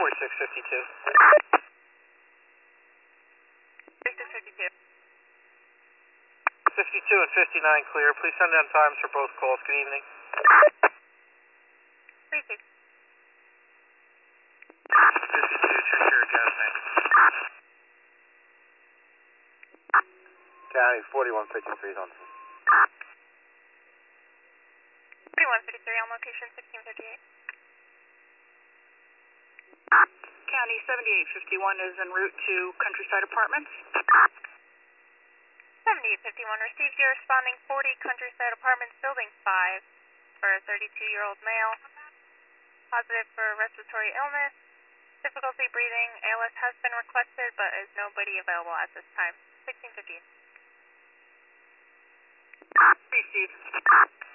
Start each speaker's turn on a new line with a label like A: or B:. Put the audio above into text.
A: 4652.
B: 4652.
A: 52 and 59 clear. Please send down times for both calls. Good evening.
B: 36.
A: 52, Trinchard, Jasmine. County 4153 is on scene.
B: 4153 on location 1658.
C: County 7851 is en route to Countryside Apartments.
B: 7851 received your responding 40 Countryside Apartments, Building 5, for a 32-year-old male. Positive for respiratory illness, difficulty breathing. ALS has been requested, but is nobody available at this time. 1650.
C: Received.